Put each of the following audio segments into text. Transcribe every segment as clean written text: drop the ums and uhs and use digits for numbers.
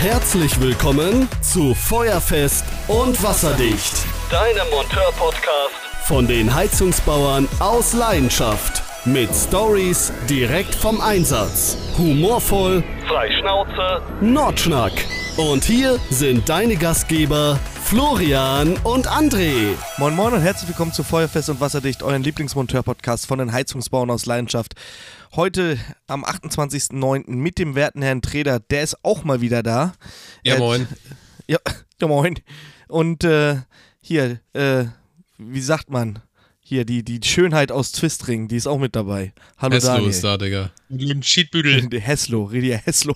Herzlich willkommen zu Feuerfest und Wasserdicht, deinem Monteur-Podcast von den Heizungsbauern aus Leidenschaft. Mit Stories direkt vom Einsatz. Humorvoll, frei Schnauze, Nordschnack. Und hier sind deine Gastgeber Florian und André. Moin Moin und herzlich willkommen zu Feuerfest und Wasserdicht, euren Lieblingsmonteur-Podcast von den Heizungsbauern aus Leidenschaft. Heute am 28.09. mit dem werten Herrn Treder, der ist auch mal wieder da. Ja, moin. Ja, moin. Und hier, wie sagt man? Hier, die Schönheit aus Twistring, die ist auch mit dabei. Hallo Hesslo Daniel. ist da, Digga. Ein Cheatbüdel. Hesslo, Redier Hesslo.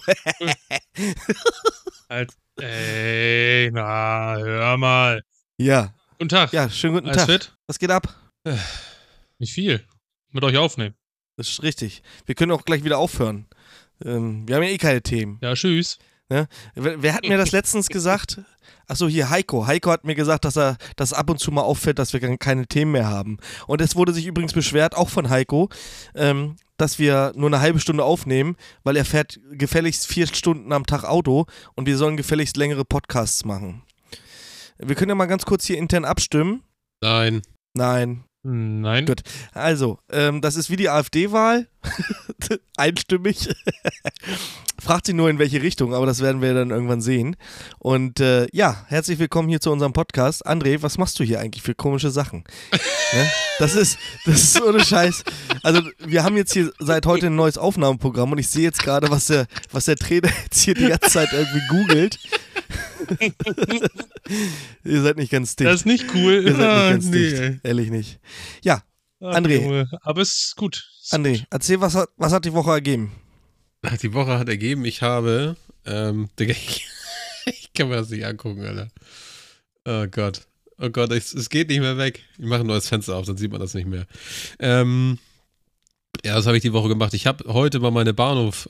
Ey, na, hör mal. Ja. Guten Tag. Ja, schönen guten Alles Tag. fit? Was geht ab? Nicht viel. Mit euch aufnehmen. Das ist richtig. Wir können auch gleich wieder aufhören. Wir haben ja eh keine Themen. Ja, tschüss. Ne? Wer hat mir das letztens gesagt? Achso, hier Heiko. Heiko hat mir gesagt, dass ab und zu mal auffällt, dass wir keine Themen mehr haben. Und es wurde sich übrigens beschwert, auch von Heiko, dass wir nur eine halbe Stunde aufnehmen, weil er fährt gefälligst 4 Stunden am Tag Auto und wir sollen gefälligst längere Podcasts machen. Wir können ja mal ganz kurz hier intern abstimmen. Nein. Nein. Nein. Gut. Also, das ist wie die AfD-Wahl. Einstimmig. Fragt sie nur in welche Richtung, aber das werden wir dann irgendwann sehen. Und ja, herzlich willkommen hier zu unserem Podcast. André, was machst du hier eigentlich für komische Sachen? Ne? Das ist so eine Scheiß. Also, wir haben jetzt hier seit heute ein neues Aufnahmeprogramm und ich sehe jetzt gerade, was der Trainer jetzt hier die ganze Zeit irgendwie googelt. Ihr seid nicht ganz dicht. Das ist nicht cool. Ihr seid nicht ganz dicht. Ehrlich nicht. Ja, André. Junge. Aber es ist gut. André, erzähl, was hat die Woche ergeben? Die Woche hat ergeben, ich habe, Digga, ich kann mir das nicht angucken, Alter. Oh Gott, es geht nicht mehr weg. Ich mache ein neues Fenster auf, dann sieht man das nicht mehr. Ja, das habe ich die Woche gemacht. Ich habe heute mal meine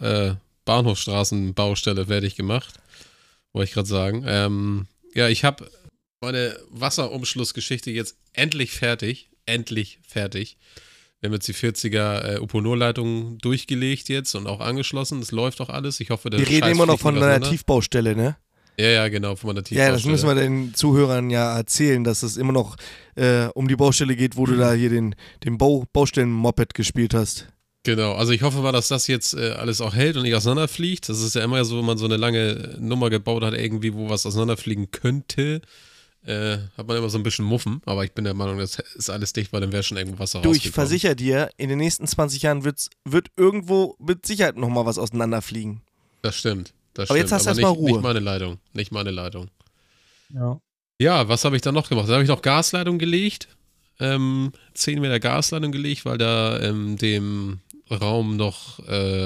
Bahnhofstraßenbaustelle fertig gemacht. Wollte ich gerade sagen. Ja, ich habe meine Wasserumschlussgeschichte jetzt endlich fertig. Wir haben jetzt die 40er Uponor-Leitung durchgelegt jetzt und auch angeschlossen. Es läuft auch alles. Ich hoffe, der Wir reden Scheiß immer noch fliegt von nicht einer auseinander. Tiefbaustelle, ne? Ja, genau, von meiner Tiefbaustelle. Ja, das müssen wir den Zuhörern ja erzählen, dass es immer noch um die Baustelle geht, wo du da hier den Baustellen-Moped gespielt hast. Genau, also ich hoffe mal, dass das jetzt alles auch hält und nicht auseinanderfliegt. Das ist ja immer so, wenn man so eine lange Nummer gebaut hat, irgendwie, wo was auseinanderfliegen könnte, hat man immer so ein bisschen Muffen. Aber ich bin der Meinung, das ist alles dicht, weil dann wäre schon irgendwo Wasser Du, rausgekommen. ich versichere dir, in den nächsten 20 Jahren wird irgendwo mit Sicherheit nochmal was auseinanderfliegen. Das stimmt. Aber jetzt hast du erstmal Ruhe. Nicht meine Leitung. Ja. Ja, was habe ich dann noch gemacht? Da habe ich noch Gasleitung gelegt. 10 Meter Gasleitung gelegt, weil da in dem Raum noch,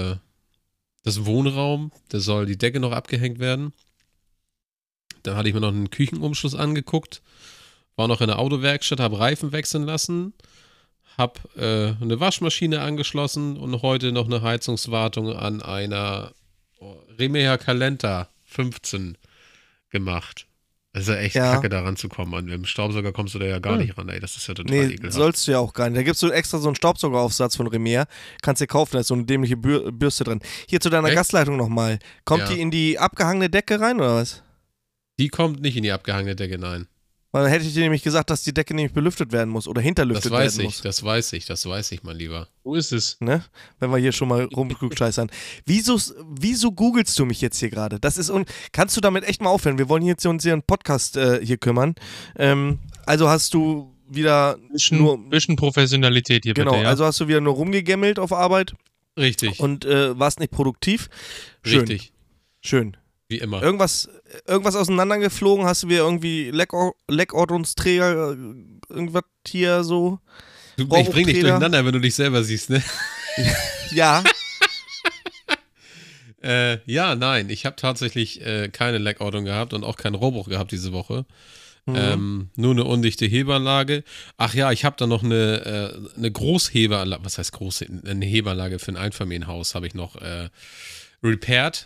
das Wohnraum, da soll die Decke noch abgehängt werden. Dann hatte ich mir noch einen Küchenumschluss angeguckt, war noch in der Autowerkstatt, habe Reifen wechseln lassen, habe eine Waschmaschine angeschlossen und heute noch eine Heizungswartung an einer Remea Calenta 15 gemacht. Das ist ja echt kacke, da ranzukommen. An dem Staubsauger kommst du da ja gar nicht ran, ey. Das ist ja total ekelhaft. Sollst du ja auch gar nicht. Da gibst du extra so einen Staubsaugeraufsatz von Remea. Kannst dir kaufen, da ist so eine dämliche Bürste drin. Hier zu deiner Gasleitung nochmal. Kommt die in die abgehangene Decke rein, oder was? Die kommt nicht in die abgehangene Decke, nein. Weil dann hätte ich dir nämlich gesagt, dass die Decke nämlich belüftet werden muss oder hinterlüftet werden muss. Das weiß ich, mein Lieber. Wo ist es? Ne? Wenn wir hier schon mal rumklugscheißern. Wieso googelst du mich jetzt hier gerade? Kannst du damit echt mal aufhören? Wir wollen jetzt uns hier einen Podcast hier kümmern. Also hast du wieder Bisschen Professionalität hier genau, bitte, ja? also hast du wieder nur rumgegemmelt auf Arbeit. Richtig. Und warst nicht produktiv. Schön. Richtig. Schön. Wie immer. Irgendwas auseinandergeflogen? Hast du wieder irgendwie Leckordnungsträger, irgendwas hier so? Ich bring dich durcheinander, wenn du dich selber siehst, ne? Ja. Ja, nein, ich habe tatsächlich keine Leckordnung gehabt und auch keinen Rohrbruch gehabt diese Woche. Nur eine undichte Hebeanlage. Ach ja, ich habe da noch eine Großhebeanlage, was heißt groß? Eine Hebeanlage für ein Einfamilienhaus habe ich noch repaired.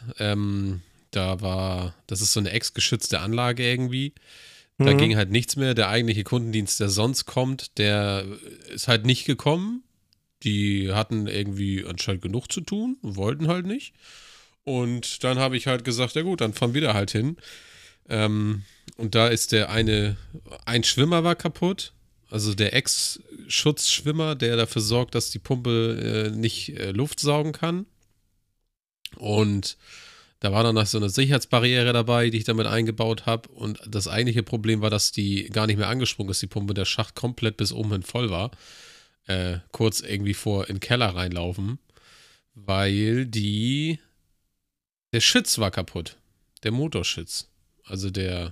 Das ist so eine ex-geschützte Anlage irgendwie. Da ging halt nichts mehr. Der eigentliche Kundendienst, der sonst kommt, der ist halt nicht gekommen. Die hatten irgendwie anscheinend genug zu tun, wollten halt nicht. Und dann habe ich halt gesagt, ja gut, dann fahren wir da halt hin. Und da ist ein Schwimmer war kaputt. Also der Ex-Schutzschwimmer, der dafür sorgt, dass die Pumpe nicht Luft saugen kann. Und da war dann noch so eine Sicherheitsbarriere dabei, die ich damit eingebaut habe. Und das eigentliche Problem war, dass die gar nicht mehr angesprungen ist, die Pumpe, der Schacht komplett bis oben hin voll war. Kurz irgendwie in den Keller reinlaufen, weil der Schütz war kaputt. Der Motorschütz. Also der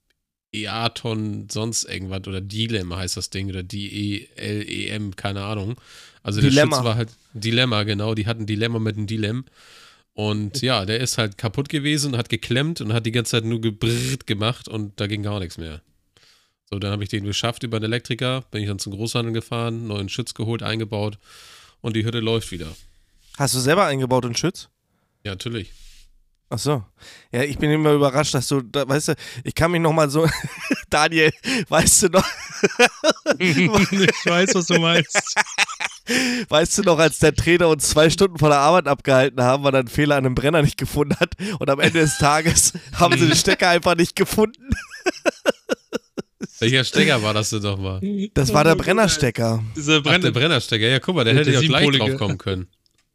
Eaton sonst irgendwas oder Dilem heißt das Ding oder D-E-L-E-M, keine Ahnung. Also der Dilemma. Schütz war halt Dilemma, genau. Die hatten Dilemma mit dem Dilem. Und ja, der ist halt kaputt gewesen und hat geklemmt und hat die ganze Zeit nur gebrrrt gemacht und da ging gar nichts mehr. So, dann habe ich den geschafft über den Elektriker, bin ich dann zum Großhandel gefahren, neuen Schütz geholt, eingebaut und die Hütte läuft wieder. Hast du selber eingebaut einen Schütz? Ja, natürlich. Ach so. Ja, ich bin immer überrascht, dass weißt du, ich kann mich noch mal so, Daniel, weißt du noch, Ich weiß, was du meinst. weißt du noch, als der Trainer uns 2 Stunden von der Arbeit abgehalten haben, weil er einen Fehler an einem Brenner nicht gefunden hat und am Ende des Tages haben sie den Stecker einfach nicht gefunden. Welcher Stecker war das denn doch mal? Das war der Brennerstecker. Dieser Ach, der Brennerstecker, ja guck mal, der hätte ja gleich siebenpolige. drauf kommen können.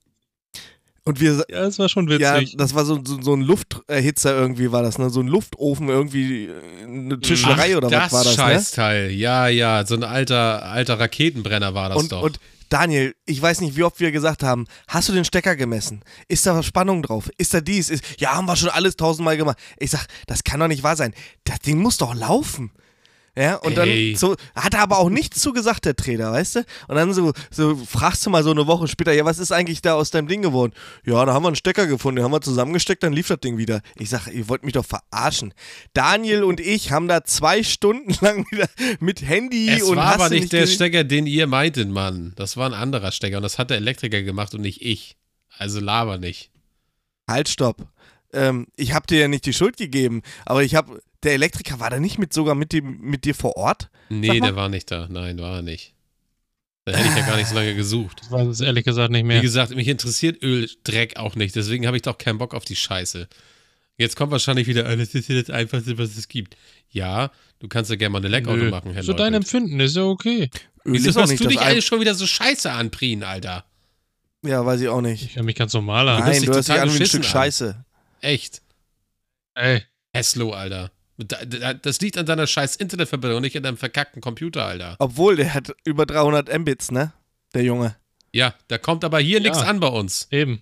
Und wir, Ja, das war schon witzig. ja, das war so ein Lufterhitzer irgendwie war das, ne? So ein Luftofen irgendwie, eine Tischlerei oder was war das, ne? Scheißteil, ja, so ein alter Raketenbrenner war das doch. Und Daniel, ich weiß nicht, wie oft wir gesagt haben, hast du den Stecker gemessen? Ist da Spannung drauf? Ist da dies? Ja, haben wir schon alles 1000-mal gemacht. Ich sag, das kann doch nicht wahr sein. Das Ding muss doch laufen. Ja, und Ey. dann so, hat er aber auch nichts zu gesagt, der Trainer, weißt du? Und dann so fragst du mal so eine Woche später, ja, was ist eigentlich da aus deinem Ding geworden? Ja, da haben wir einen Stecker gefunden, den haben wir zusammengesteckt, dann lief das Ding wieder. Ich sag, ihr wollt mich doch verarschen. Daniel und ich haben da 2 Stunden lang wieder mit Handy Es und war hast aber du nicht der gesehen? Stecker, den ihr meintet, Mann. Das war ein anderer Stecker und das hat der Elektriker gemacht und nicht ich. Also laber nicht. Halt, stopp. Ich habe dir ja nicht die Schuld gegeben, aber der Elektriker war da nicht sogar mit dir vor Ort? Nee, Sag mal. der war nicht da. Nein, war er nicht. Da hätte ich ja gar nicht so lange gesucht. Ich weiß es ehrlich gesagt nicht Wie mehr. gesagt, mich interessiert Öldreck auch nicht. Deswegen habe ich doch keinen Bock auf die Scheiße. Jetzt kommt wahrscheinlich wieder, das ist ja das Einfachste, was es gibt. Ja, du kannst ja gerne mal eine Leckauto Nö. machen, Herr So dein Leutelt. Empfinden ist ja okay. Öl Wieso ist auch hörst nicht du das dich alle schon wieder so scheiße anprien, Alter? Ja, weiß ich auch nicht. Ich höre mich ganz normal an. hörst Nein, dich du hörst dich total an wie ein beschissen Stück an. Scheiße. Echt? Ey, Hesslo, Alter. Das liegt an deiner scheiß Internetverbindung, nicht an deinem verkackten Computer, Alter. Obwohl, der hat über 300 Mbits, ne? Der Junge. Ja, da kommt aber hier nichts Ja. an bei uns. eben.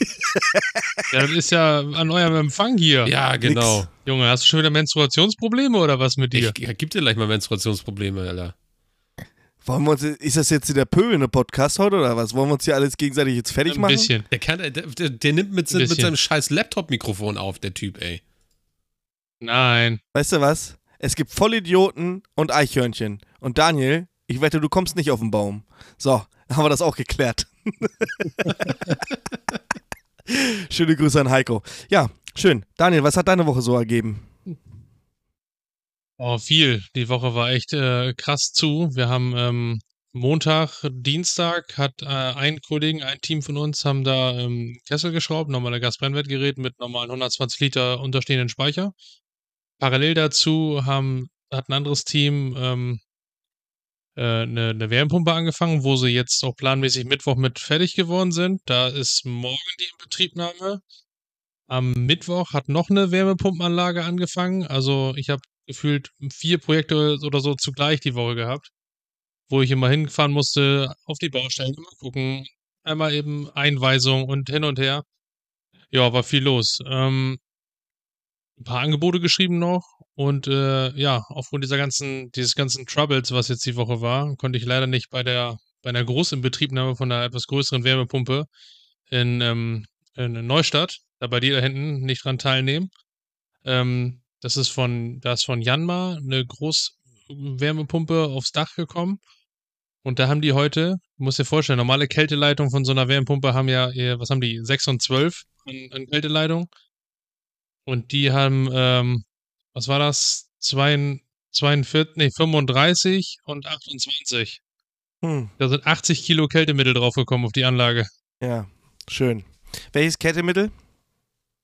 Ja, das ist ja an eurem Empfang hier. Ja, genau. Nix. Junge, hast du schon wieder Menstruationsprobleme oder was mit dir? Ich gib dir gleich mal Menstruationsprobleme, Alter. Ist das jetzt der pöbelnde Podcast heute oder was? Wollen wir uns hier alles gegenseitig jetzt fertig Ein machen? bisschen. Der nimmt mit Ein bisschen. seinem scheiß Laptop-Mikrofon auf, der Typ, ey. Nein. Weißt du was? Es gibt Vollidioten und Eichhörnchen. Und Daniel, ich wette, du kommst nicht auf den Baum. So, dann haben wir das auch geklärt. Schöne Grüße an Heiko. Ja, schön. Daniel, was hat deine Woche so ergeben? Oh, viel. Die Woche war echt krass zu. Wir haben Montag, Dienstag hat ein Team von uns, haben da Kessel geschraubt, normale Gasbrennwertgerät mit normalen 120 Liter unterstehenden Speicher. Parallel dazu hat ein anderes Team eine Wärmepumpe angefangen, wo sie jetzt auch planmäßig Mittwoch mit fertig geworden sind. Da ist morgen die Inbetriebnahme. Am Mittwoch hat noch eine Wärmepumpenanlage angefangen. Also ich habe gefühlt 4 Projekte oder so zugleich die Woche gehabt, wo ich immer hinfahren musste, auf die Baustellen, immer gucken, einmal eben Einweisung und hin und her. Ja, war viel los. Ein paar Angebote geschrieben noch und ja, aufgrund dieses ganzen Troubles, was jetzt die Woche war, konnte ich leider nicht bei einer Großinbetriebnahme von einer etwas größeren Wärmepumpe in Neustadt, da bei dir da hinten, nicht dran teilnehmen. Da ist von Janmar eine Großwärmepumpe aufs Dach gekommen. Und da haben die heute, du musst dir vorstellen, normale Kälteleitungen von so einer Wärmepumpe haben ja, was haben die, 6 und 12 an Kälteleitung. Und die haben, was war das? 35 und 28. Da sind 80 Kilo Kältemittel draufgekommen auf die Anlage. Ja, schön. Welches Kältemittel?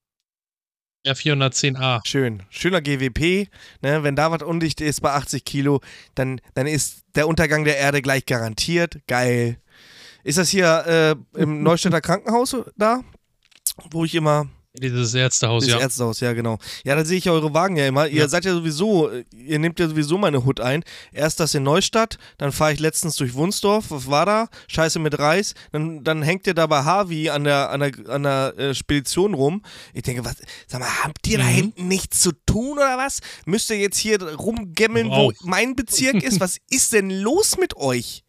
R410A. Schön. Schöner GWP. Ne? Wenn da was undicht ist bei 80 Kilo, dann ist der Untergang der Erde gleich garantiert. Geil. Ist das hier im Neustädter Krankenhaus da? Wo ich immer... Dieses Ärztehaus, Das ja. Ärztehaus, ja, genau. Ja, da sehe ich ja eure Wagen ja immer. Ihr seid ja sowieso, ihr nehmt ja sowieso meine Hut ein. Erst das in Neustadt, dann fahre ich letztens durch Wunsdorf. Was war da? Scheiße mit Reis. Dann hängt ihr da bei Harvey an der Spedition rum. Ich denke, was, sag mal, habt ihr da hinten nichts zu tun oder was? Müsst ihr jetzt hier rumgemmeln, wo mein Bezirk ist? Was ist denn los mit euch?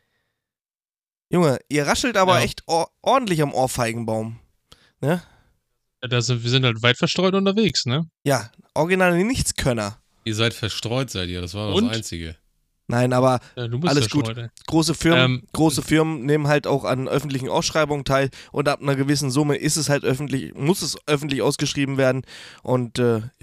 Junge, ihr raschelt aber echt ordentlich am Ohrfeigenbaum. Ne? Wir sind halt weit verstreut unterwegs, ne? Ja, original Nichtskönner. Ihr seid verstreut, seid ihr. Das war doch Und? das Einzige. Nein, aber Ja, du bist alles gut. verstreut, ey. Große Firmen nehmen halt auch an öffentlichen Ausschreibungen teil und ab einer gewissen Summe ist es halt muss es öffentlich ausgeschrieben werden und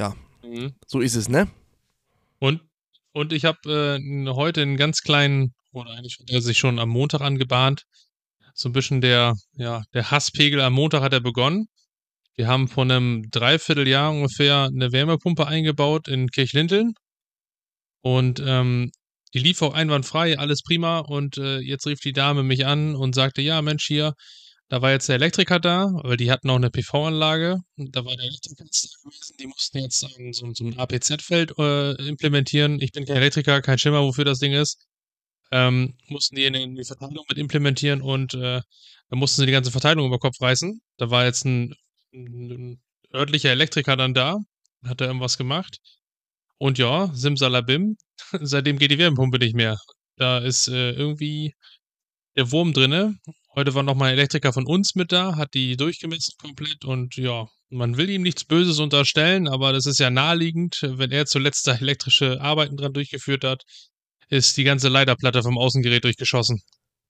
so ist es, ne? Und ich habe heute einen ganz kleinen, oder eigentlich hat er sich schon am Montag angebahnt, so ein bisschen der Hasspegel am Montag hat er begonnen. Wir haben vor einem Dreivierteljahr ungefähr eine Wärmepumpe eingebaut in Kirchlinteln und die lief auch einwandfrei, alles prima und jetzt rief die Dame mich an und sagte, ja Mensch hier, da war jetzt der Elektriker da, weil die hatten auch eine PV-Anlage und da war der Elektriker jetzt da gewesen, die mussten jetzt so ein APZ-Feld implementieren. Ich bin kein Elektriker, kein Schimmer, wofür das Ding ist. Mussten die in die Verteilung mit implementieren und dann mussten sie die ganze Verteilung über Kopf reißen. Da war jetzt ein örtlicher Elektriker dann da, hat da irgendwas gemacht. Und ja, simsalabim, seitdem geht die Wärmepumpe nicht mehr. Da ist irgendwie der Wurm drinne. Heute war nochmal ein Elektriker von uns mit da, hat die durchgemessen komplett und ja, man will ihm nichts Böses unterstellen, aber das ist ja naheliegend, wenn er zuletzt da elektrische Arbeiten dran durchgeführt hat, ist die ganze Leiterplatte vom Außengerät durchgeschossen.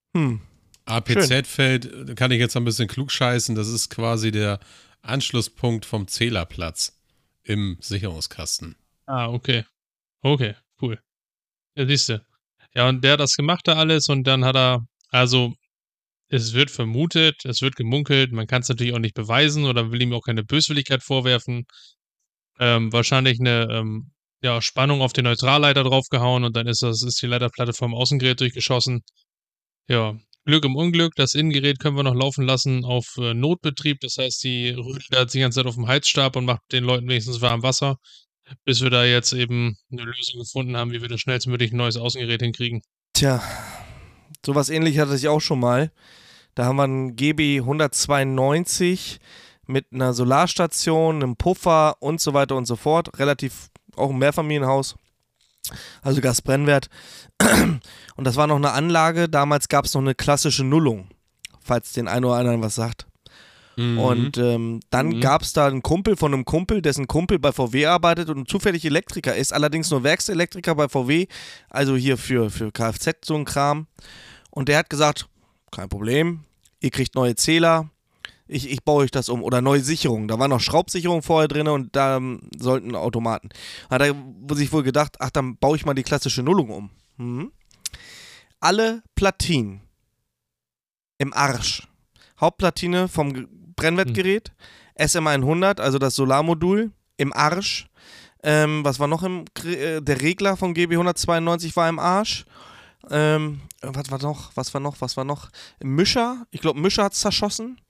APZ-Feld, kann ich jetzt ein bisschen klug scheißen, das ist quasi der Anschlusspunkt vom Zählerplatz im Sicherungskasten. Ah, okay. Okay, cool. Ja, siehste. Ja, und der hat das gemacht da alles und dann hat er, also es wird vermutet, es wird gemunkelt, man kann es natürlich auch nicht beweisen oder will ihm auch keine Böswilligkeit vorwerfen. Wahrscheinlich eine Spannung auf den Neutralleiter draufgehauen und dann ist die Leiterplatte vom Außengerät durchgeschossen. Ja, Glück im Unglück, das Innengerät können wir noch laufen lassen auf Notbetrieb, das heißt, die rüttelt die ganze Zeit auf dem Heizstab und macht den Leuten wenigstens warm Wasser, bis wir da jetzt eben eine Lösung gefunden haben, wie wir das schnellstmöglich ein neues Außengerät hinkriegen. Tja, sowas ähnliches hatte ich auch schon mal. Da haben wir einen GB 192 mit einer Solarstation, einem Puffer und so weiter und so fort. Relativ auch ein Mehrfamilienhaus, also Gasbrennwert. Und das war noch eine Anlage, damals gab es noch eine klassische Nullung, falls den einen oder anderen was sagt. Und dann gab es da einen Kumpel von einem Kumpel, dessen Kumpel bei VW arbeitet und zufällig Elektriker ist, allerdings nur Werkselektriker bei VW, also hier für Kfz so ein Kram. Und der hat gesagt, kein Problem, ihr kriegt neue Zähler, ich baue euch das um. Oder neue Sicherungen, da war noch Schraubsicherung vorher drin und da sollten Automaten. Hat er sich wohl gedacht, ach, dann baue ich mal die klassische Nullung um. Alle Platinen im Arsch. Hauptplatine vom Brennwertgerät, SM100, also das Solarmodul, im Arsch. Was war noch der Regler vom GB 192 war im Arsch. Was war noch? Mischer, ich glaube Mischer hat es zerschossen.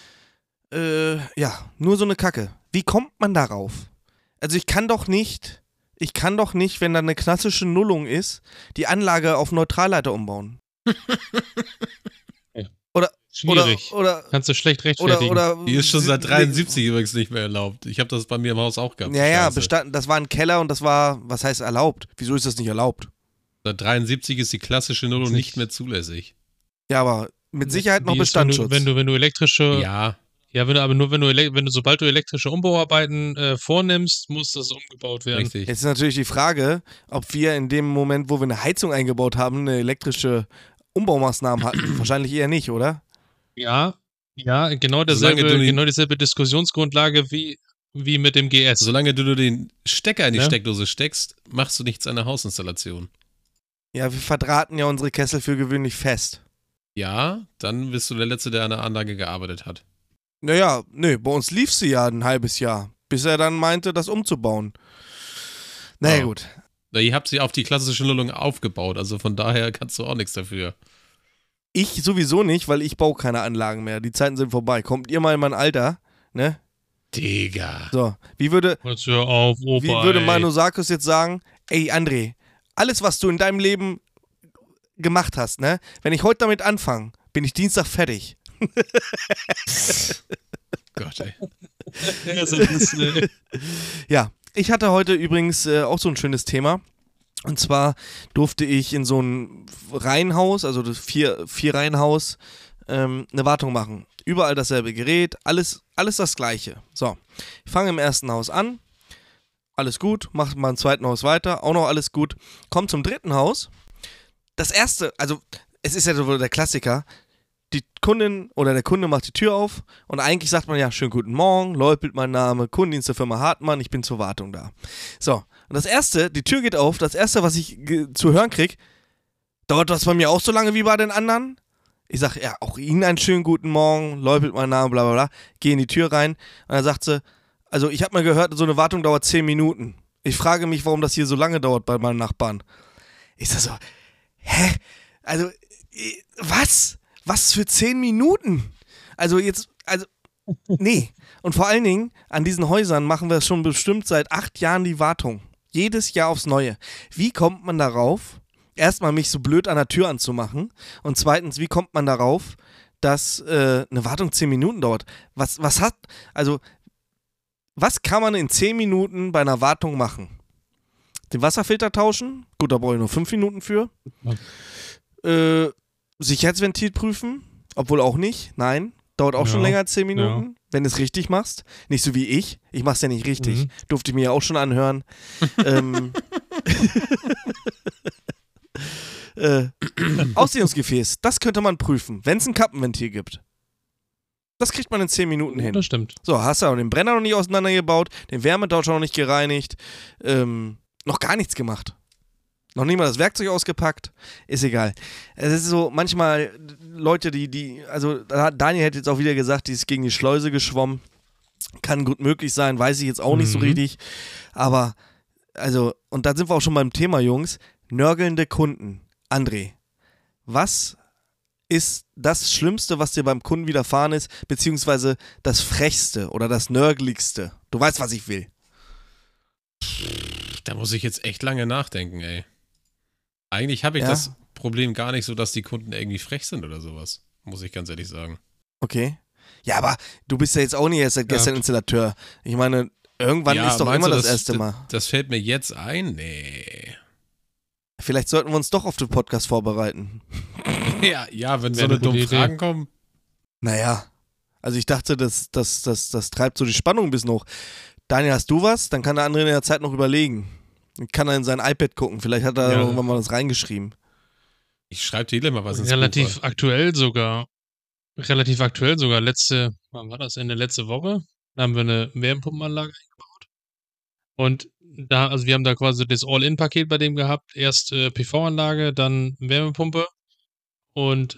Nur so eine Kacke. Wie kommt man darauf? Also ich kann doch nicht, wenn da eine klassische Nullung ist, die Anlage auf Neutralleiter umbauen. Schwierig. Oder kannst du schlecht rechtfertigen. Die ist schon seit 73 übrigens nicht mehr erlaubt. Ich habe das bei mir im Haus auch gehabt. Ja, das war ein Keller und das war, was heißt erlaubt? Wieso ist das nicht erlaubt? Seit 73 ist die klassische Nullung nicht mehr zulässig. Ja, aber mit Sicherheit noch Bestandsschutz. Wenn du elektrische... Ja. Ja, sobald du elektrische Umbauarbeiten vornimmst, muss das umgebaut werden. Richtig. Jetzt ist natürlich die Frage, ob wir in dem Moment, wo wir eine Heizung eingebaut haben, eine elektrische Umbaumaßnahmen hatten. Wahrscheinlich eher nicht, oder? Ja, genau dieselbe Diskussionsgrundlage wie mit dem GS. Solange du nur den Stecker in die Steckdose steckst, machst du nichts an der Hausinstallation. Ja, wir verdrahten ja unsere Kessel für gewöhnlich fest. Ja, dann bist du der Letzte, der an der Anlage gearbeitet hat. Naja, bei uns lief sie ja ein halbes Jahr, bis er dann meinte, das umzubauen. Naja, Ja. gut. Na, ihr habt sie auf die klassische Nullung aufgebaut, also von daher kannst du auch nichts dafür. Ich sowieso nicht, weil ich baue keine Anlagen mehr. Die Zeiten sind vorbei. Kommt ihr mal in mein Alter, ne? Digga. So, wie würde Jetzt hör auf, Opa, Wie würde ey. Manosakus jetzt sagen, ey André, alles was du in deinem Leben gemacht hast, ne? Wenn ich heute damit anfange, bin ich Dienstag fertig. Gott, ey. Ja, so ist, Ja, ich hatte heute übrigens auch so ein schönes Thema. Und zwar durfte ich in so ein Reihenhaus, also das Vier-Reihenhaus, eine Wartung machen. Überall dasselbe Gerät, alles das Gleiche. So, ich fange im ersten Haus an, alles gut, mache mal im zweiten Haus weiter, auch noch alles gut. Komm zum dritten Haus. Das erste, also es ist ja so der Klassiker, die Kundin oder der Kunde macht die Tür auf und eigentlich sagt man ja, schönen guten Morgen, Leupelt mein Name, Kundendienst der Firma Hartmann, ich bin zur Wartung da. So, und das erste, die Tür geht auf, das erste, was ich zu hören krieg, dauert das bei mir auch so lange wie bei den anderen? Ich sag, ja, auch Ihnen einen schönen guten Morgen, Leupelt mein Name, bla bla bla, geh in die Tür rein und dann sagt sie, also ich habe mal gehört, so eine Wartung dauert 10 Minuten. Ich frage mich, warum das hier so lange dauert bei meinen Nachbarn. Ich sag so, hä? Also, was? Was für 10 Minuten? Also nee. Und vor allen Dingen, an diesen Häusern machen wir schon bestimmt seit 8 Jahren die Wartung. Jedes Jahr aufs Neue. Wie kommt man darauf, erstmal mich so blöd an der Tür anzumachen und zweitens, wie kommt man darauf, dass eine Wartung 10 Minuten dauert? Was kann man in 10 Minuten bei einer Wartung machen? Den Wasserfilter tauschen? Gut, da brauche ich nur 5 Minuten für. Sicherheitsventil prüfen? Obwohl auch nicht. Nein. Dauert auch schon länger als 10 Minuten, wenn du es richtig machst. Nicht so wie ich. Ich mach's ja nicht richtig. Durfte ich mir ja auch schon anhören. Ausdehnungsgefäß, das könnte man prüfen, wenn es ein Kappenventil gibt. Das kriegt man in 10 Minuten hin. Das stimmt. So, hast du auch den Brenner noch nicht auseinandergebaut, den Wärmetauscher noch nicht gereinigt, noch gar nichts gemacht. Noch nicht mal das Werkzeug ausgepackt. Ist egal. Es ist so, manchmal Leute, also Daniel hätte jetzt auch wieder gesagt, die ist gegen die Schleuse geschwommen. Kann gut möglich sein, weiß ich jetzt auch nicht so richtig. Aber, also, und da sind wir auch schon beim Thema, Jungs. Nörgelnde Kunden. André, was ist das Schlimmste, was dir beim Kunden widerfahren ist, beziehungsweise das Frechste oder das Nörgeligste? Du weißt, was ich will. Da muss ich jetzt echt lange nachdenken, ey. Eigentlich habe ich das Problem gar nicht so, dass die Kunden irgendwie frech sind oder sowas. Muss ich ganz ehrlich sagen. Okay. Ja, aber du bist ja jetzt auch nicht erst seit gestern Installateur. Ich meine, irgendwann ist doch immer das erste Mal. Das fällt mir jetzt ein? Nee. Vielleicht sollten wir uns doch auf den Podcast vorbereiten. Ja, wenn so eine dummen Fragen kommen. Naja, also ich dachte, das treibt so die Spannung ein bisschen hoch. Daniel, hast du was? Dann kann der andere in der Zeit noch überlegen. Dann kann er in sein iPad gucken. Vielleicht hat er irgendwann mal was reingeschrieben. Ich schreibe dir immer was ins Relativ Buch. aktuell sogar. Wann war das? Ende letzte Woche? Da haben wir eine Wärmepumpenanlage eingebaut. Und also wir haben da quasi das All-In-Paket bei dem gehabt. Erst PV-Anlage, dann Wärmepumpe. Und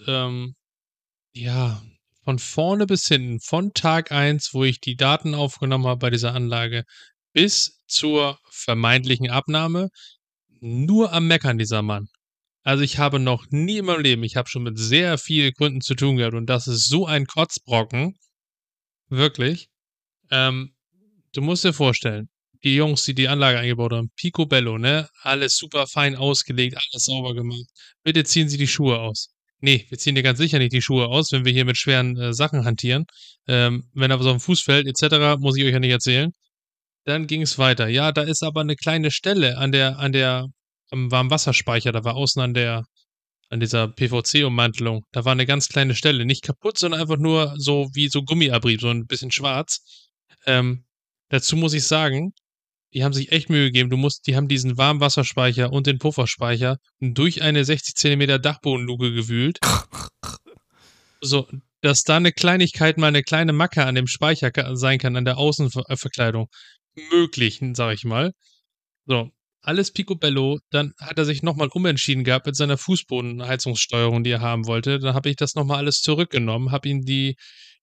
von vorne bis hinten, von Tag 1, wo ich die Daten aufgenommen habe bei dieser Anlage, bis zur vermeintlichen Abnahme, nur am Meckern, dieser Mann. Also ich habe noch nie in meinem Leben, ich habe schon mit sehr vielen Kunden zu tun gehabt und das ist so ein Kotzbrocken. Wirklich. Du musst dir vorstellen, die Jungs, die die Anlage eingebaut haben, Picobello, ne? Alles super fein ausgelegt, alles sauber gemacht. Bitte ziehen Sie die Schuhe aus. Nee, wir ziehen dir ganz sicher nicht die Schuhe aus, wenn wir hier mit schweren Sachen hantieren. Wenn aber so ein Fuß fällt, etc., muss ich euch ja nicht erzählen. Dann ging es weiter. Ja, da ist aber eine kleine Stelle am Warmwasserspeicher, da war außen an dieser PVC-Ummantelung, da war eine ganz kleine Stelle, nicht kaputt, sondern einfach nur so wie so Gummiabrieb, so ein bisschen schwarz. Dazu muss ich sagen, die haben sich echt Mühe gegeben. Die haben diesen Warmwasserspeicher und den Pufferspeicher durch eine 60 cm Dachbodenluke gewühlt. So, dass da eine Kleinigkeit mal eine kleine Macke an dem Speicher sein kann, an der Außenverkleidung. Möglich, sag ich mal. So, alles picobello. Dann hat er sich nochmal umentschieden gehabt mit seiner Fußbodenheizungssteuerung, die er haben wollte. Dann habe ich das nochmal alles zurückgenommen, habe ihm die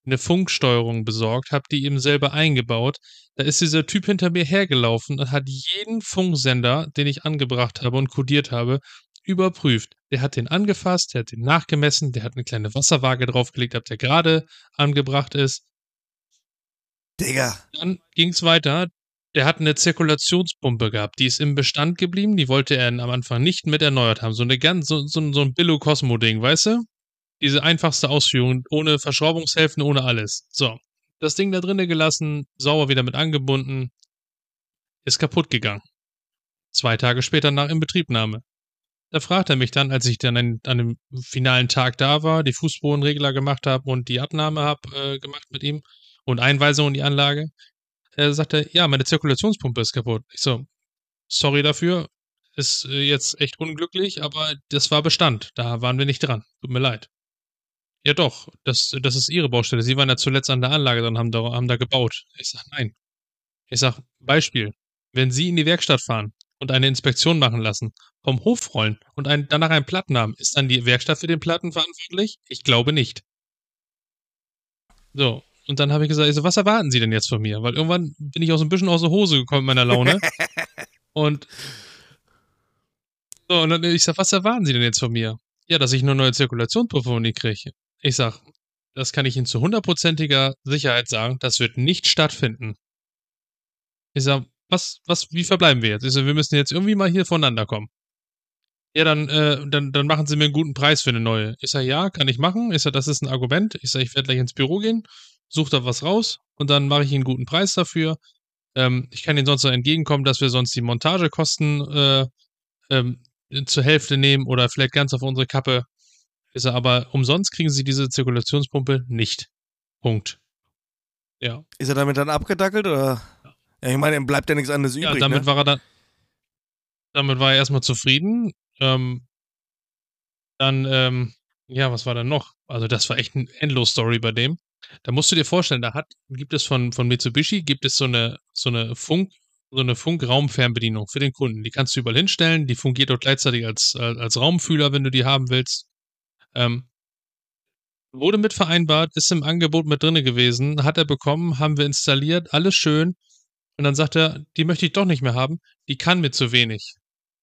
eine Funksteuerung besorgt, habe die eben selber eingebaut. Da ist dieser Typ hinter mir hergelaufen und hat jeden Funksender, den ich angebracht habe und kodiert habe, überprüft. Der hat den angefasst, der hat den nachgemessen, der hat eine kleine Wasserwaage draufgelegt, ob der gerade angebracht ist. Digga. Dann ging es weiter. Der hat eine Zirkulationspumpe gehabt, die ist im Bestand geblieben, die wollte er am Anfang nicht mit erneuert haben. So ein Billo-Cosmo-Ding, weißt du? Diese einfachste Ausführung, ohne Verschraubungshälften, ohne alles. So, das Ding da drinnen gelassen, sauber wieder mit angebunden, ist kaputt gegangen. 2 Tage später nach Inbetriebnahme. Da fragt er mich dann, als ich dann an dem finalen Tag da war, die Fußbodenregler gemacht habe und die Abnahme habe gemacht mit ihm und Einweisung in die Anlage, sagt er, ja, meine Zirkulationspumpe ist kaputt. Ich so, sorry dafür, ist jetzt echt unglücklich, aber das war Bestand. Da waren wir nicht dran. Tut mir leid. Ja doch, das ist Ihre Baustelle. Sie waren ja zuletzt an der Anlage dran, haben da gebaut. Ich sag, nein. Ich sag, Beispiel, wenn Sie in die Werkstatt fahren und eine Inspektion machen lassen, vom Hof rollen und danach einen Platten haben, ist dann die Werkstatt für den Platten verantwortlich? Ich glaube nicht. So, und dann habe ich gesagt, was erwarten Sie denn jetzt von mir? Weil irgendwann bin ich auch so ein bisschen aus der Hose gekommen mit meiner Laune. Und so, und dann ich sag, was erwarten Sie denn jetzt von mir? Ja, dass ich eine neue Zirkulationspumpe von Ihnen kriege. Ich sag, das kann ich Ihnen zu 100%iger Sicherheit sagen, das wird nicht stattfinden. Ich sag, wie verbleiben wir jetzt? Ich sag, wir müssen jetzt irgendwie mal hier voneinander kommen. Ja, dann machen Sie mir einen guten Preis für eine neue. Ich sag, ja, kann ich machen. Ich sag, das ist ein Argument. Ich sag, ich werde gleich ins Büro gehen, suche da was raus und dann mache ich Ihnen einen guten Preis dafür. Ich kann Ihnen sonst noch entgegenkommen, dass wir sonst die Montagekosten zur Hälfte nehmen oder vielleicht ganz auf unsere Kappe. Ich sag, aber umsonst kriegen Sie diese Zirkulationspumpe nicht. Punkt. Ja. Ist er damit dann abgedackelt oder? Ja, ich meine, ihm bleibt ja nichts anderes übrig. Ja, damit war er erstmal zufrieden. Ja, was war dann noch? Also, das war echt eine Endlos-Story bei dem. Da musst du dir vorstellen, gibt es von Mitsubishi gibt es so eine Funkraumfernbedienung für den Kunden. Die kannst du überall hinstellen, die fungiert dort gleichzeitig als Raumfühler, wenn du die haben willst. Wurde mit vereinbart, ist im Angebot mit drinne gewesen, hat er bekommen, haben wir installiert, alles schön. Und dann sagt er, die möchte ich doch nicht mehr haben, die kann mir zu wenig.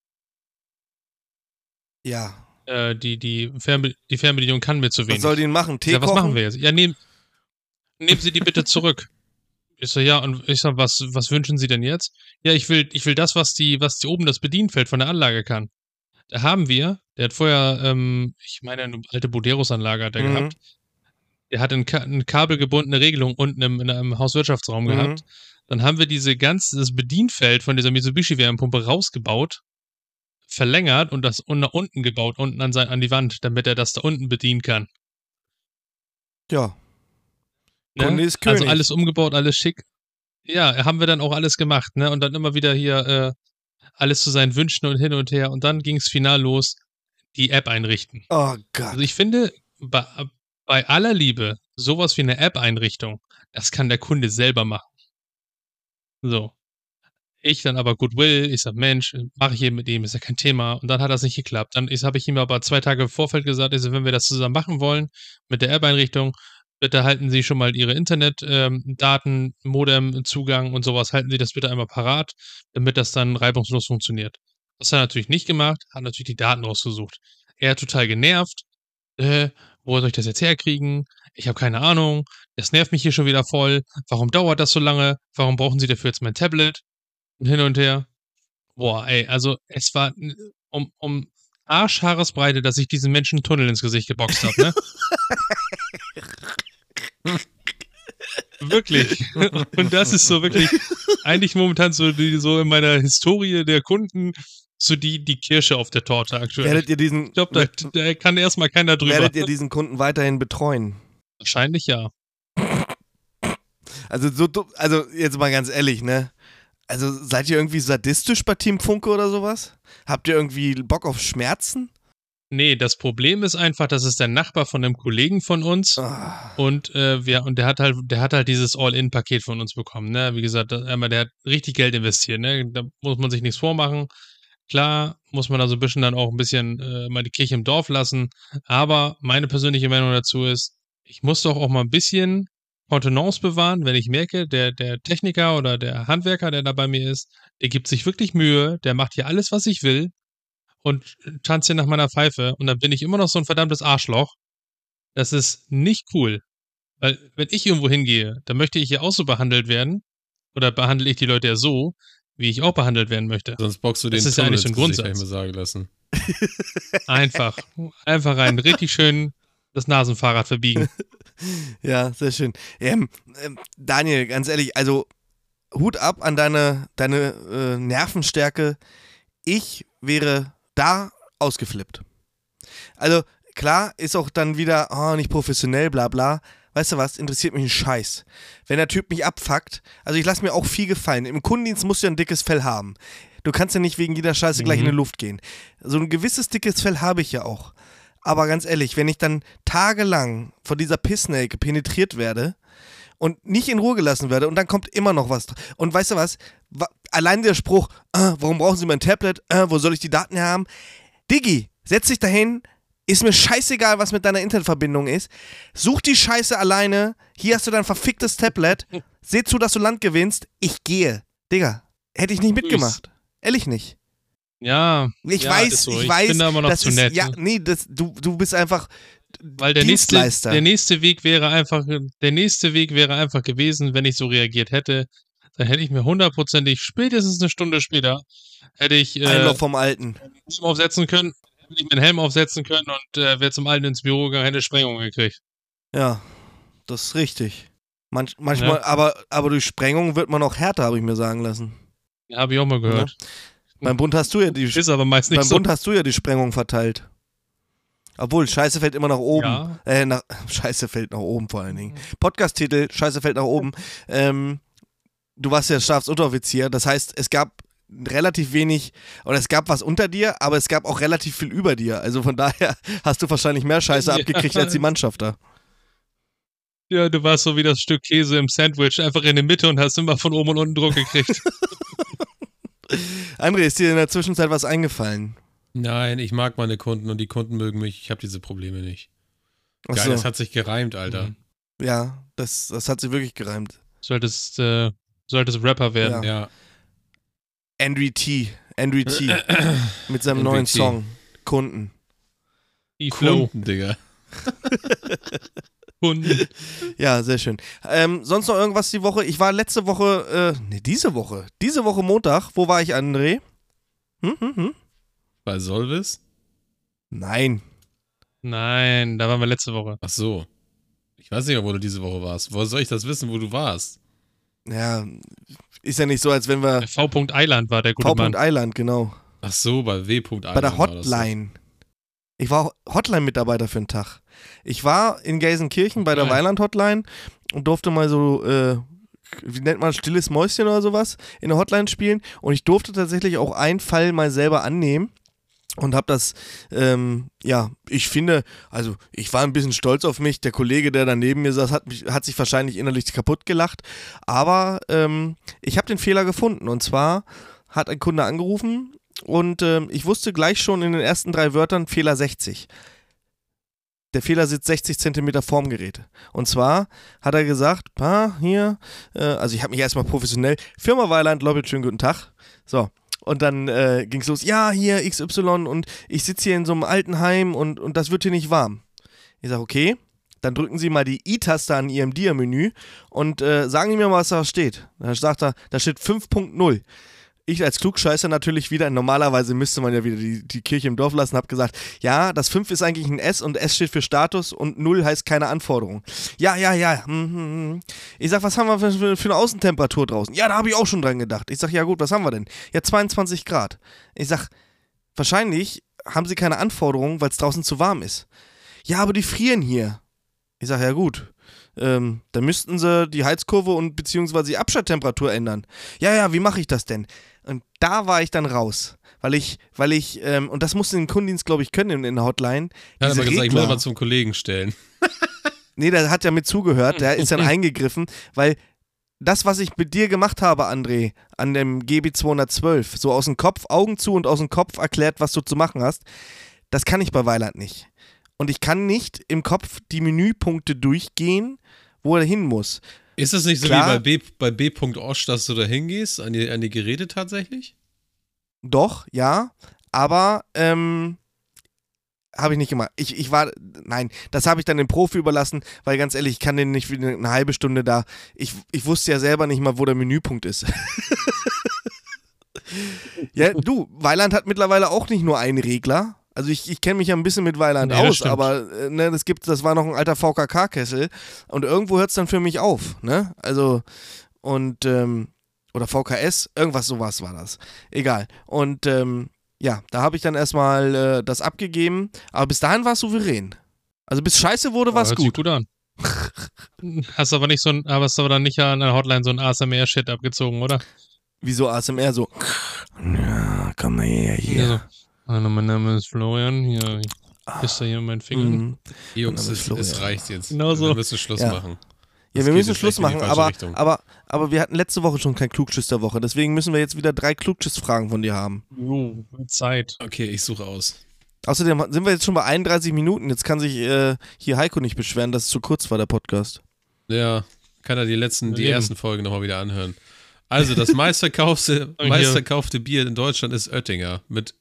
Ja. Die Fernbedienung kann mir zu wenig. Was soll die denn machen? Tee Ja, was kochen? machen wir jetzt? Ja, nehmen Sie die bitte zurück. Ich so, ja, und ich so, was wünschen Sie denn jetzt? Ja, ich will das, was die oben das Bedienfeld von der Anlage kann. Da haben wir, der hat vorher, ich meine, eine alte Buderus-Anlage hat er gehabt. Der hat eine kabelgebundene Regelung unten im Hauswirtschaftsraum gehabt. Dann haben wir das Bedienfeld von dieser Mitsubishi-Wärmepumpe rausgebaut, verlängert und das nach unten gebaut, unten an die Wand, damit er das da unten bedienen kann. Ja. Ne? Kunde ist König. Also alles umgebaut, alles schick. Ja, haben wir dann auch alles gemacht, ne? Und dann immer wieder hier alles zu seinen Wünschen und hin und her. Und dann ging es final los, die App einrichten. Oh Gott. Also ich finde, bei aller Liebe, sowas wie eine App-Einrichtung, das kann der Kunde selber machen. So. Ich dann aber Goodwill, ich sag, Mensch, mache ich eben mit ihm, ist ja kein Thema. Und dann hat das nicht geklappt. Dann habe ich ihm aber 2 Tage im Vorfeld gesagt, also wenn wir das zusammen machen wollen, mit der App-Einrichtung, bitte halten Sie schon mal Ihre Internetdaten, Modem-Zugang und sowas, halten Sie das bitte einmal parat, damit das dann reibungslos funktioniert. Das hat er natürlich nicht gemacht, hat natürlich die Daten rausgesucht. Er total genervt. Wo soll ich das jetzt herkriegen? Ich habe keine Ahnung. Das nervt mich hier schon wieder voll. Warum dauert das so lange? Warum brauchen Sie dafür jetzt mein Tablet? Und hin und her. Boah, ey, also es war um Arschhaaresbreite, dass ich diesen Menschen einen Tunnel ins Gesicht geboxt habe, ne? Wirklich. Und das ist so wirklich eigentlich momentan so in meiner Historie der Kunden so die Kirsche auf der Torte aktuell. Ich glaube, da kann erstmal keiner drüber. Werdet ihr diesen Kunden weiterhin betreuen? Wahrscheinlich ja. Also jetzt mal ganz ehrlich, ne? Also seid ihr irgendwie sadistisch bei Team Funke oder sowas? Habt ihr irgendwie Bock auf Schmerzen? Nee, das Problem ist einfach, das ist der Nachbar von einem Kollegen von uns und der hat halt dieses All-In-Paket von uns bekommen, ne? Wie gesagt, der hat richtig Geld investiert, ne? Da muss man sich nichts vormachen. Klar muss man da so ein bisschen dann auch ein bisschen mal die Kirche im Dorf lassen, aber meine persönliche Meinung dazu ist, ich muss doch auch mal ein bisschen Kontenance bewahren, wenn ich merke, der Techniker oder der Handwerker, der da bei mir ist, der gibt sich wirklich Mühe, der macht hier alles, was ich will und tanzt hier nach meiner Pfeife und dann bin ich immer noch so ein verdammtes Arschloch. Das ist nicht cool. Weil, wenn ich irgendwo hingehe, dann möchte ich hier auch so behandelt werden. Oder behandle ich die Leute ja so, wie ich auch behandelt werden möchte. Sonst boxst du den Das ist ja Tunnel eigentlich so ein ins Gesicht, Grundsatz. kann ich mir sagen lassen. Einfach rein. Richtig schön das Nasenfahrrad verbiegen. Ja, sehr schön. Daniel, ganz ehrlich, also Hut ab an deine Nervenstärke. Ich wäre da ausgeflippt. Also klar, ist auch dann wieder, nicht professionell, bla bla. Weißt du was, interessiert mich ein Scheiß. Wenn der Typ mich abfuckt, also ich lasse mir auch viel gefallen. Im Kundendienst musst du ja ein dickes Fell haben. Du kannst ja nicht wegen jeder Scheiße gleich in die Luft gehen. So ein gewisses dickes Fell habe ich ja auch. Aber ganz ehrlich, wenn ich dann tagelang von dieser Pissnelke penetriert werde und nicht in Ruhe gelassen werde und dann kommt immer noch was. Und weißt du was, allein der Spruch, warum brauchen Sie mein Tablet, wo soll ich die Daten her haben? Diggi, setz dich dahin, ist mir scheißegal, was mit deiner Internetverbindung ist. Such die Scheiße alleine, hier hast du dein verficktes Tablet, seh zu, dass du Land gewinnst, ich gehe. Digga, hätte ich nicht mitgemacht. Ehrlich nicht. Ja, Ich ja, weiß, ist so. ich weiß. bin da immer noch das zu ist, nett. Ja, nee, du bist einfach Weil der Dienstleister. nächste Weg wäre einfach gewesen, wenn ich so reagiert hätte, dann hätte ich mir hundertprozentig spätestens eine Stunde später hätte ich Einlauf vom Alten. hätte ich meinen Helm aufsetzen können und wäre zum Alten ins Büro gegangen, hätte Sprengung gekriegt. Ja, das ist richtig. Manchmal, Ja. aber durch Sprengung wird man auch härter, habe ich mir sagen lassen. Ja, habe ich auch mal gehört. Beim Bund hast du ja die Ist aber meist nicht Beim so. Bund hast du ja die Sprengung verteilt. Obwohl, Scheiße fällt immer nach oben. Ja. Scheiße fällt nach oben vor allen Dingen. Podcast-Titel, Scheiße fällt nach oben. Du warst ja Stabsunteroffizier, das heißt, es gab relativ wenig, oder es gab was unter dir, aber es gab auch relativ viel über dir. Also von daher hast du wahrscheinlich mehr Scheiße Ja. abgekriegt als die Mannschaft da. Ja, du warst so wie das Stück Käse im Sandwich, einfach in der Mitte und hast immer von oben und unten Druck gekriegt. André, ist dir in der Zwischenzeit was eingefallen? Nein, ich mag meine Kunden und die Kunden mögen mich. Ich habe diese Probleme nicht. Geil, Achso, das hat sich gereimt, Alter. ja, das hat sich wirklich gereimt. Solltest Rapper werden. Ja. Andrew T. mit seinem neuen NBT. Song, Kunden. Die Flow. Kunden, Digga. Kunden. Ja, sehr schön. Sonst noch irgendwas die Woche? Ich war letzte Woche, diese Woche Montag, wo war ich, André? Bei Solvis? Nein. Nein, da waren wir letzte Woche. Ach so. Ich weiß nicht, wo du diese Woche warst. Woher soll ich das wissen, wo du warst? Ja, ist ja nicht so, als wenn wir Der V. Island war der gute V. Mann. Island, genau. Ach so, bei W. Bei der Hotline. Ich war Hotline-Mitarbeiter für einen Tag. Ich war in Gelsenkirchen bei der Geil. Weiland-Hotline und durfte mal so, wie nennt man, stilles Mäuschen oder sowas, in der Hotline spielen. Und ich durfte tatsächlich auch einen Fall mal selber annehmen. Und habe das, ich finde, also ich war ein bisschen stolz auf mich. Der Kollege, der da neben mir saß, hat sich wahrscheinlich innerlich kaputt gelacht. Aber ich habe den Fehler gefunden. Und zwar hat ein Kunde angerufen und ich wusste gleich schon in den ersten 3 Wörtern Fehler 60. Der Fehler sitzt 60 Zentimeter vorm Gerät. Und zwar hat er gesagt, hier, also ich habe mich erstmal professionell, Firma Weiland, Lobbit, schönen guten Tag. So. Und dann ging es los, ja, hier XY und ich sitze hier in so einem Altenheim und das wird hier nicht warm. Ich sage, okay, dann drücken Sie mal die I-Taste an Ihrem Dia-Menü und sagen Sie mir mal, was da steht. Dann sagt er, da steht 5.0. Ich als Klugscheißer natürlich wieder, normalerweise müsste man ja wieder die Kirche im Dorf lassen, habe gesagt, ja, das 5 ist eigentlich ein S und S steht für Status und 0 heißt keine Anforderung. Ja. Ich sag, was haben wir für eine Außentemperatur draußen? Ja, da habe ich auch schon dran gedacht. Ich sag, ja gut, was haben wir denn? Ja, 22 Grad. Ich sag, wahrscheinlich haben Sie keine Anforderungen, weil es draußen zu warm ist. Ja, aber die frieren hier. Ich sag, ja gut. Dann müssten Sie die Heizkurve und beziehungsweise die Abschalttemperatur ändern. Ja, wie mache ich das denn? Und da war ich dann raus, weil ich, und das musste den Kundendienst, glaube ich, können in der Hotline. Er hat diese aber gesagt, ich muss Regler- mal zum Kollegen stellen. Nee, der hat ja mit zugehört, der ist dann eingegriffen, weil das, was ich mit dir gemacht habe, André, an dem GB 212, so aus dem Kopf, Augen zu und aus dem Kopf erklärt, was du zu machen hast, das kann ich bei Weiland nicht. und ich kann nicht im Kopf die Menüpunkte durchgehen, wo er hin muss. Ist das nicht so Klar. wie bei B.Osch, dass du da hingehst, an die Geräte tatsächlich? Doch, ja, aber habe ich nicht gemacht. Nein, das habe ich dann dem Profi überlassen, weil ganz ehrlich, ich kann den nicht wie eine halbe Stunde da, ich wusste ja selber nicht mal, wo der Menüpunkt ist. Ja, du, Weiland hat mittlerweile auch nicht nur einen Regler. Also ich kenne mich ja ein bisschen mit Weiland Nee, das aus, stimmt. aber das war noch ein alter VKK-Kessel und irgendwo hört es dann für mich auf, ne? Also, und, oder VKS, irgendwas sowas war das. Egal. Und, ja, da habe ich dann erstmal das abgegeben, aber bis dahin war es souverän. Also bis scheiße wurde, war es Hört sich gut. gut an. Hast aber dann nicht an der Hotline so ein ASMR-Shit abgezogen, oder? Wieso ASMR so? Ja, komm mal her, hier. Ja, so. Hallo, mein Name ist Florian. Ja, ich küsse hier meinen Finger. Mhm. Jungs, Name ist Florian. es reicht jetzt. Genau so. Wir müssen Schluss Ja. machen. Ja, Das wir geht müssen jetzt Schluss echt in die machen, falsche Richtung. aber wir hatten letzte Woche schon kein Klugschiss der Woche, deswegen müssen wir jetzt wieder 3 Klugschiss-Fragen von dir haben. Jo, Zeit. Okay, ich suche aus. Außerdem sind wir jetzt schon bei 31 Minuten, jetzt kann sich hier Heiko nicht beschweren, dass es zu kurz war, der Podcast. Ja, kann er die Eben. ersten Folgen nochmal wieder anhören. Also, das meistverkaufte Bier in Deutschland ist Oettinger mit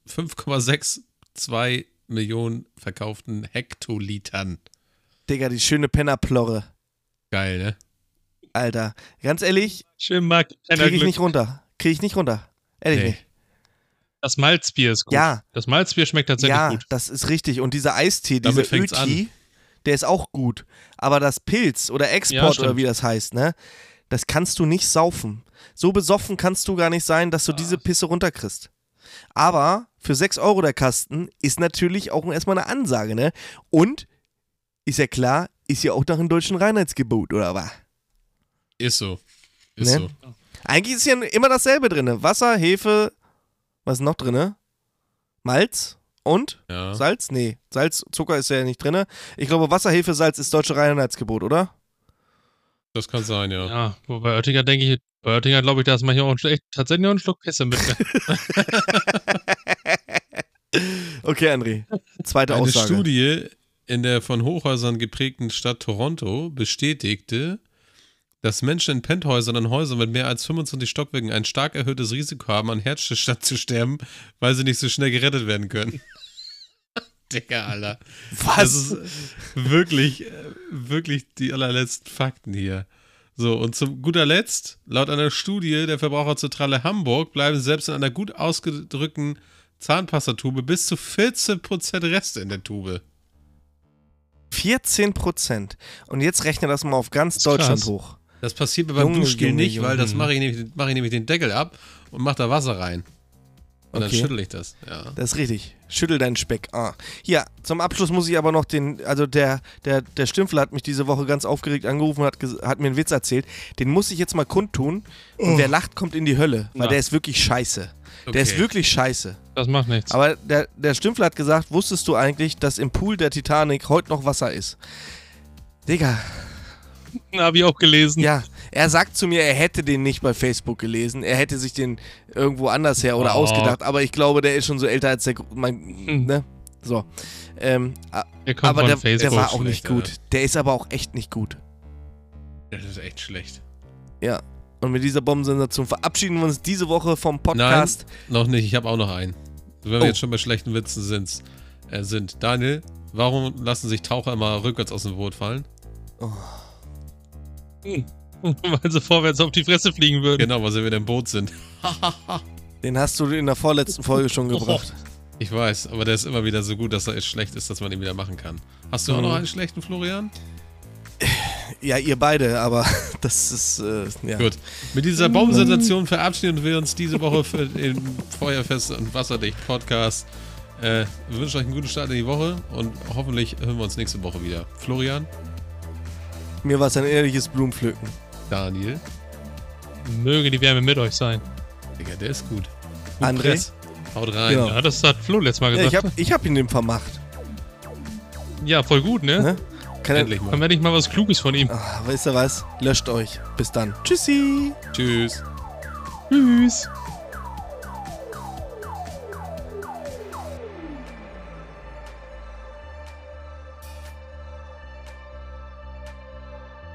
5,62 Millionen verkauften Hektolitern. Digga, die schöne Pennerplorre. Geil, ne? Alter, ganz ehrlich, Schön mag krieg ich nicht runter. Ehrlich Nee. nicht. Das Malzbier ist gut. Ja. Das Malzbier schmeckt tatsächlich Ja, gut. das ist richtig. Und dieser Eistee, Damit dieser fängt's Öti, der ist auch gut. Aber das Pilz oder Ja, Export stimmt. oder wie das heißt, ne? Das kannst du nicht saufen. So besoffen kannst du gar nicht sein, dass du diese Pisse runterkriegst. Aber für 6 Euro der Kasten ist natürlich auch erstmal eine Ansage, ne? Und, ist ja klar, ist ja auch nach dem deutschen Reinheitsgebot, oder was? Ist so. Ne? Eigentlich ist ja immer dasselbe drin. Wasser, Hefe, was ist noch drin? Malz und Ja. Salz? Nee, Salz, Zucker ist ja nicht drin. Ich glaube, Wasser, Hefe, Salz ist deutsche Reinheitsgebot, oder? Das kann sein, ja. Ja, wobei Oettinger bei Oettinger glaube ich, da ist manchmal auch tatsächlich noch ein Schluck Pisse mit. Okay, André. Zweite Eine Aussage. Studie in der von Hochhäusern geprägten Stadt Toronto bestätigte, dass Menschen in Penthäusern und Häusern mit mehr als 25 Stockwerken ein stark erhöhtes Risiko haben, an Herzstillstand zu sterben, weil sie nicht so schnell gerettet werden können. Digga, Alter. Das Was? ist wirklich die allerletzten Fakten hier. So, und zum guter Letzt, laut einer Studie der Verbraucherzentrale Hamburg bleiben selbst in einer gut ausgedrückten Zahnpastatube bis zu 14% Reste in der Tube. 14%. Und jetzt rechne das mal auf ganz ist Deutschland krass. hoch. Das passiert mir beim Junge, Duschgel Junge, nicht, weil das Junge. mache ich nämlich den Deckel ab und mache da Wasser rein. Und dann Okay. schüttel ich das. Ja. Das ist richtig. Schüttel deinen Speck. Ah. Hier, zum Abschluss muss ich aber noch der Stimpfler hat mich diese Woche ganz aufgeregt angerufen und hat mir einen Witz erzählt. Den muss ich jetzt mal kundtun. Und wer lacht, kommt in die Hölle. Weil Ja. der ist wirklich scheiße. Der Okay. ist wirklich scheiße. Das macht nichts. Aber der Stimpfler hat gesagt, wusstest du eigentlich, dass im Pool der Titanic heute noch Wasser ist? Digga, Hab ich auch gelesen. ja. Er sagt zu mir, er hätte den nicht bei Facebook gelesen. Er hätte sich den irgendwo anders her oder Oh. ausgedacht. Aber ich glaube, der ist schon so älter als ne? So. Der kommt Aber von der Facebook. war auch nicht schlecht, gut. ja. Der ist aber auch echt nicht gut. Das ist echt schlecht. Ja. Und mit dieser Bombensensation verabschieden wir uns diese Woche vom Podcast. Noch nicht, ich habe auch noch einen. Wenn wir Oh. jetzt schon bei schlechten Witzen sind. Daniel, warum lassen sich Taucher immer rückwärts aus dem Boot fallen? Weil sie vorwärts auf die Fresse fliegen würden. Genau, weil sie wieder im Boot sind. Den hast du in der vorletzten Folge schon gebracht. Ich weiß, aber der ist immer wieder so gut, dass er schlecht ist, dass man ihn wieder machen kann. Hast du auch noch einen schlechten, Florian? Ja, ihr beide, aber das ist, ja. Gut. Mit dieser Bombensensation verabschieden wir uns diese Woche für den Feuerfest und Wasserdicht Podcast. Wir wünschen euch einen guten Start in die Woche und hoffentlich hören wir uns nächste Woche wieder. Florian, Mir war es ein ehrliches Blumenpflücken. Daniel, Möge die Wärme mit euch sein. Digga, der ist gut. André? Press. Haut rein. Ja. Ja, das hat Flo letztes Mal Ja, gesagt. ich hab ihn dem vermacht. Ja, voll gut, ne? Ne? Kann er, Endlich mal. Dann werde ich mal was Kluges von ihm. weißt du was? Löscht euch. Bis dann. Tschüssi. Tschüss. Tschüss.